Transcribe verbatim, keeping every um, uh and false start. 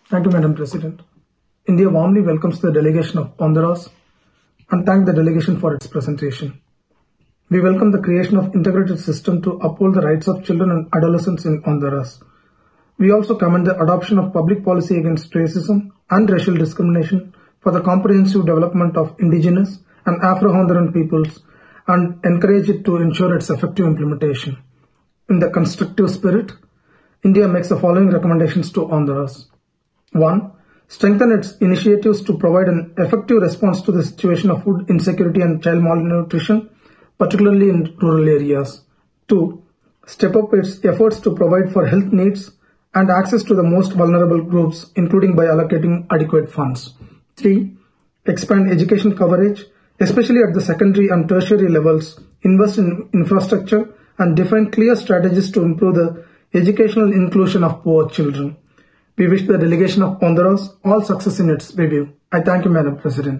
Thank you, Madam President. India warmly welcomes the delegation of Honduras and thank the delegation for its presentation. We welcome the creation of integrated system to uphold the rights of children and adolescents in Honduras. We also commend the adoption of public policy against racism and racial discrimination for the comprehensive development of indigenous and Afro-Honduran peoples and encourage it to ensure its effective implementation. In the constructive spirit, India makes the following recommendations to Honduras. one. Strengthen its initiatives to provide an effective response to the situation of food insecurity and child malnutrition, particularly in rural areas. two. Step up its efforts to provide for health needs and access to the most vulnerable groups, including by allocating adequate funds. three. Expand education coverage, especially at the secondary and tertiary levels, invest in infrastructure, and define clear strategies to improve the educational inclusion of poor children. We wish the delegation of Honduras all success in its review. I thank you, Madam President.